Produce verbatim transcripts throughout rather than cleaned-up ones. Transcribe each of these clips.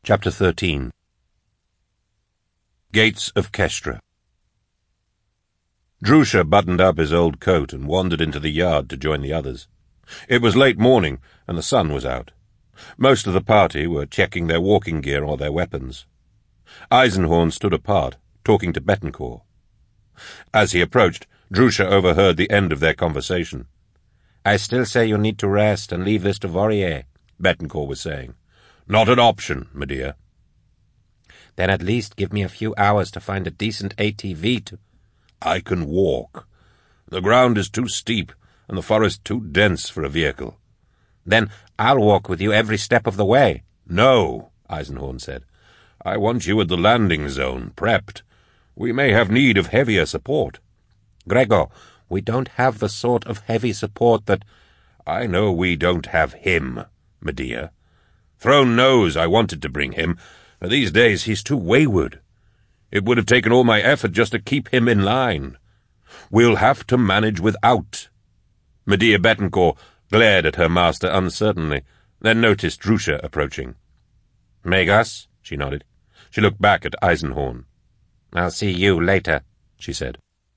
Chapter thirteen. Gates of Kestra. Drusha buttoned up his old coat and wandered into the yard to join the others. It was late morning, and the sun was out. Most of the party were checking their walking gear or their weapons. Eisenhorn stood apart, talking to Betancourt. As he approached, Drusha overheard the end of their conversation. "I still say you need to rest and leave this to Vorier," Betancourt was saying. "Not an option, Medea." "Then at least give me a few hours to find a decent A T V to—" "I can walk. The ground is too steep, and the forest too dense for a vehicle." "Then I'll walk with you every step of the way." "No," Eisenhorn said. "I want you at the landing zone, prepped. We may have need of heavier support." "Gregor, we don't have the sort of heavy support that—" "I know we don't have him, Medea. Throne knows I wanted to bring him, but these days he's too wayward. It would have taken all my effort just to keep him in line. We'll have to manage without." Medea Betancourt glared at her master uncertainly, then noticed Drusha approaching. "Magos?" she nodded. She looked back at Eisenhorn. "I'll see you later," she said.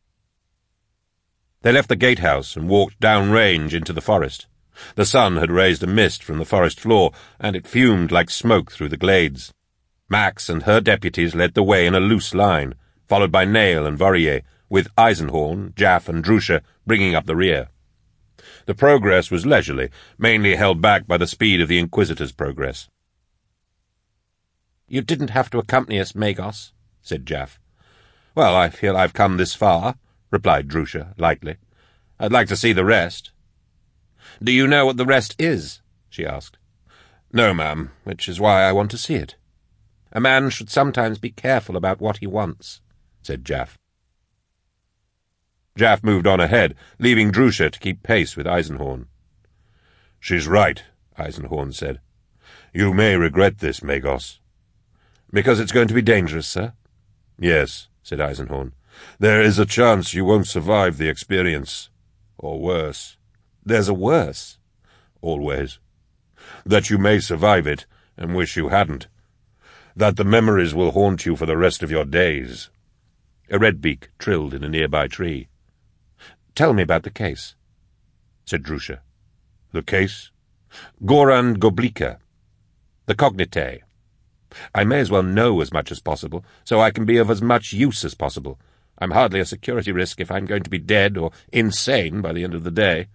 They left the gatehouse and walked downrange into the forest. The sun had raised a mist from the forest floor, and it fumed like smoke through the glades. Max and her deputies led the way in a loose line, followed by Nail and Vorier, with Eisenhorn, Jaff, and Drusha bringing up the rear. The progress was leisurely, mainly held back by the speed of the Inquisitor's progress. "You didn't have to accompany us, Magos," said Jaff. "Well, I feel I've come this far," replied Drusha lightly. "I'd like to see the rest." "Do you know what the rest is?" she asked. "No, ma'am, which is why I want to see it." "A man should sometimes be careful about what he wants," said Jaff. Jaff moved on ahead, leaving Drusha to keep pace with Eisenhorn. "She's right," Eisenhorn said. "You may regret this, Magos." "Because it's going to be dangerous, sir?" "Yes," said Eisenhorn. "There is a chance you won't survive the experience. Or worse." "There's a worse?" "Always. That you may survive it, and wish you hadn't. That the memories will haunt you for the rest of your days." A redbeak trilled in a nearby tree. "Tell me about the case," said Drusha. "The case?" "Goran Goblika. The Cognitae. I may as well know as much as possible, so I can be of as much use as possible. I'm hardly a security risk if I'm going to be dead or insane by the end of the day."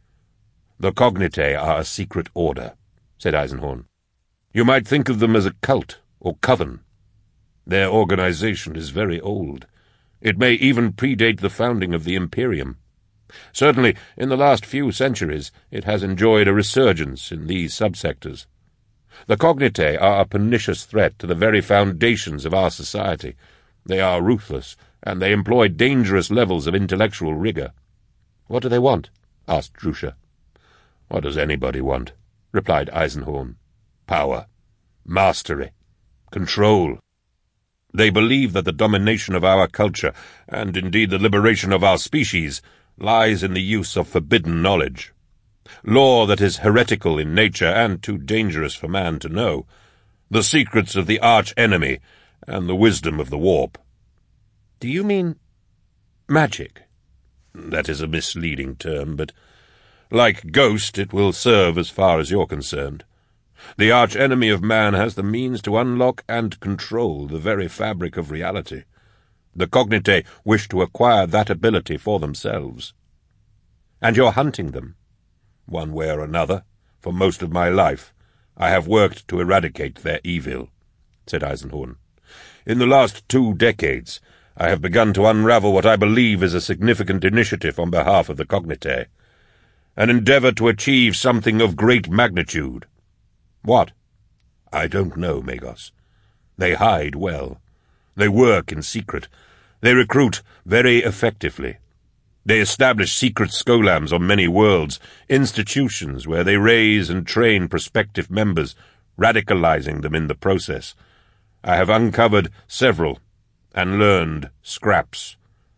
"The Cognitae are a secret order," said Eisenhorn. "You might think of them as a cult or coven. Their organization is very old. It may even predate the founding of the Imperium. Certainly, in the last few centuries, it has enjoyed a resurgence in these subsectors. The Cognitae are a pernicious threat to the very foundations of our society. They are ruthless, and they employ dangerous levels of intellectual rigor." "What do they want?" asked Drusha. "What does anybody want?" replied Eisenhorn. "Power, mastery, control. They believe that the domination of our culture, and indeed the liberation of our species, lies in the use of forbidden knowledge. Lore that is heretical in nature and too dangerous for man to know. The secrets of the arch-enemy, and the wisdom of the warp." "Do you mean magic?" "That is a misleading term, but like ghost it will serve as far as you're concerned. The arch-enemy of man has the means to unlock and control the very fabric of reality. The Cognitae wish to acquire that ability for themselves." "And you're hunting them?" "One way or another, for most of my life, I have worked to eradicate their evil," said Eisenhorn. "In the last two decades, I have begun to unravel what I believe is a significant initiative on behalf of the Cognitae. An endeavor to achieve something of great magnitude." "What?" "I don't know, Magos. They hide well. They work in secret. They recruit very effectively. They establish secret scholams on many worlds, institutions where they raise and train prospective members, radicalizing them in the process. I have uncovered several, and learned scraps.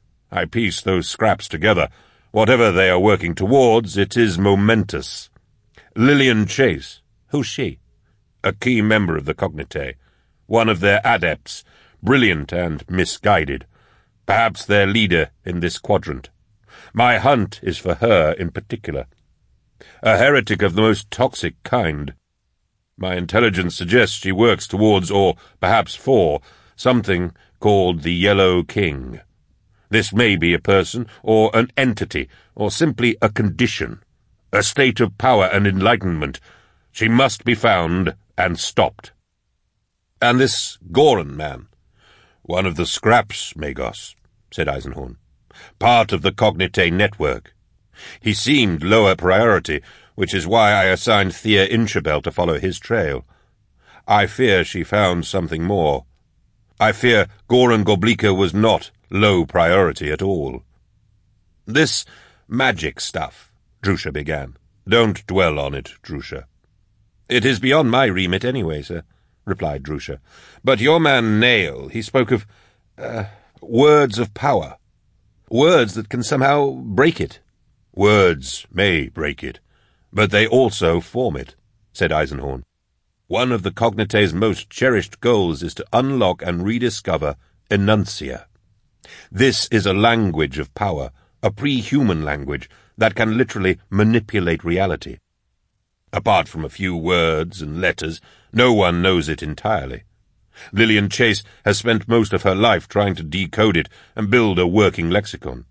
I piece those scraps together. Whatever they are working towards, it is momentous. Lillian Chase." "Who's she?" A key member of the Cognitae, one of their adepts, brilliant and misguided, perhaps their leader in this quadrant. My hunt is for her in particular. A heretic of the most toxic kind. My intelligence suggests she works towards, or perhaps for, something called the Yellow King. This may be a person, or an entity, or simply a condition, a state of power and enlightenment. She must be found and stopped. And this Goran man? One of the scraps, Magos, said Eisenhorn. Part of the Cognitae network. He seemed lower priority, which is why I assigned Thea Inchabel to follow his trail. I fear she found something more. I fear Goran Goblika was not low priority at all. This magic stuff, Drusha began. Don't dwell on it, Drusha. It is beyond my remit anyway, sir, replied Drusha. But your man Nail, he spoke of, uh, words of power. Words that can somehow break it. Words may break it, but they also form it, said Eisenhorn. One of the Cognitae's most cherished goals is to unlock and rediscover Enuncia. This is a language of power, a pre-human language that can literally manipulate reality. Apart from a few words and letters, no one knows it entirely. Lillian Chase has spent most of her life trying to decode it and build a working lexicon.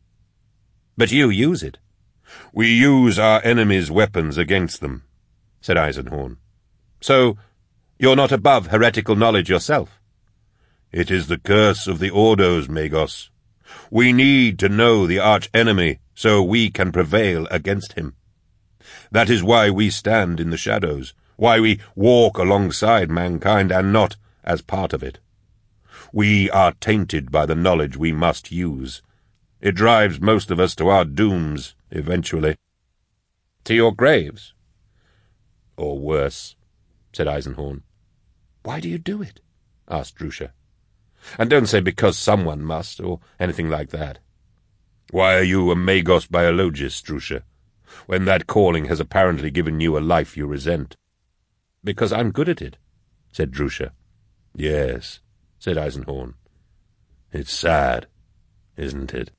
But you use it. We use our enemies' weapons against them, said Eisenhorn. So, you're not above heretical knowledge yourself? It is the curse of the Ordos, Magos. We need to know the arch-enemy so we can prevail against him. That is why we stand in the shadows, why we walk alongside mankind and not as part of it. We are tainted by the knowledge we must use. It drives most of us to our dooms, eventually. To your graves? Or worse, said Eisenhorn. Why do you do it? Asked Drusha. And don't say because someone must, or anything like that. Why are you a Magos biologist, Drusha, when that calling has apparently given you a life you resent? Because I'm good at it, said Drusha. Yes, said Eisenhorn. It's sad, isn't it?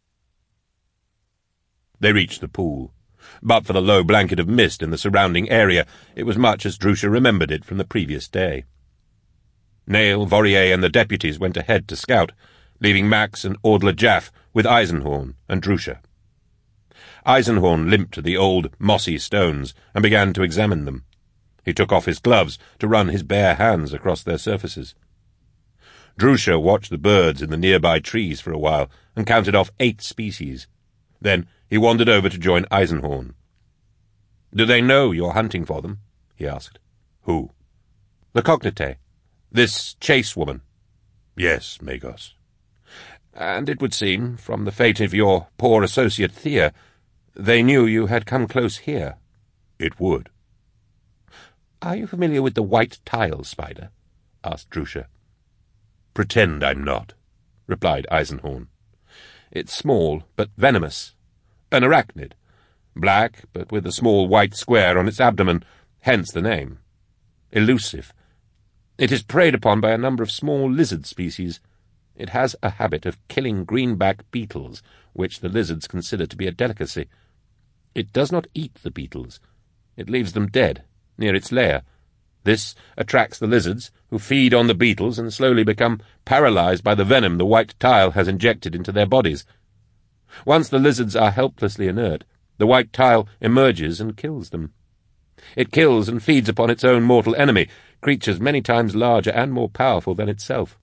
They reached the pool. But for the low blanket of mist in the surrounding area, it was much as Drusha remembered it from the previous day. Nail, Vorier, and the deputies went ahead to scout, leaving Max and Ordla Jaff with Eisenhorn and Drusha. Eisenhorn limped to the old, mossy stones and began to examine them. He took off his gloves to run his bare hands across their surfaces. Drusha watched the birds in the nearby trees for a while and counted off eight species. Then he wandered over to join Eisenhorn. "Do they know you're hunting for them?" he asked. "Who?" "The Cognitae. This Chase woman." "Yes, Magos." "And it would seem, from the fate of your poor associate Thea, they knew you had come close here." "It would." "Are you familiar with the white tile spider?" asked Drusha. "Pretend I'm not," replied Eisenhorn. "It's small, but venomous. An arachnid. Black, but with a small white square on its abdomen, hence the name. Elusive. It is preyed upon by a number of small lizard species. It has a habit of killing greenback beetles, which the lizards consider to be a delicacy. It does not eat the beetles. It leaves them dead, near its lair. This attracts the lizards, who feed on the beetles and slowly become paralyzed by the venom the white tile has injected into their bodies. Once the lizards are helplessly inert, the white tile emerges and kills them. It kills and feeds upon its own mortal enemy, creatures many times larger and more powerful than itself."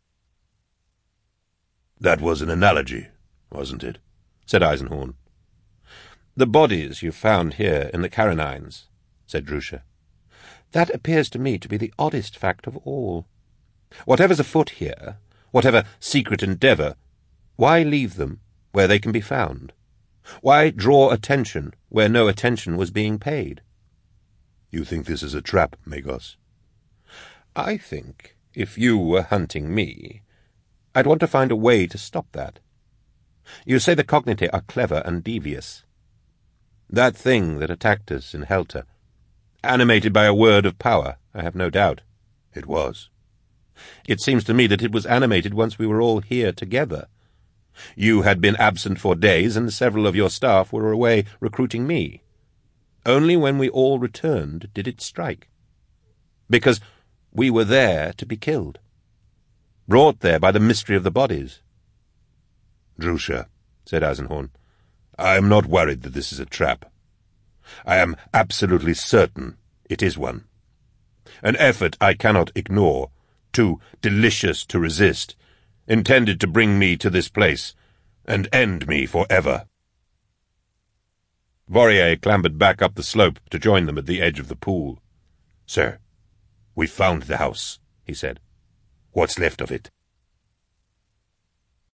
"That was an analogy, wasn't it?" said Eisenhorn. "The bodies you found here in the Carinines," said Drusha. "That appears to me to be the oddest fact of all. Whatever's afoot here, whatever secret endeavour, why leave them where they can be found? Why draw attention where no attention was being paid?" "You think this is a trap, Magos?" "I think, if you were hunting me, I'd want to find a way to stop that. You say the Cognitae are clever and devious. That thing that attacked us in Helter, Animated by a word of power, I have no doubt. It was. It seems to me that it was animated once we were all here together. You had been absent for days, and several of your staff were away recruiting me. Only when we all returned did it strike. Because we were there to be killed. Brought there by the mystery of the bodies. Drusha, said Eisenhorn, I am not worried that this is a trap. I am absolutely certain it is one. An effort I cannot ignore, too delicious to resist, intended to bring me to this place and end me forever. Vorier clambered back up the slope to join them at the edge of the pool. Sir, we found the house, he said. What's left of it?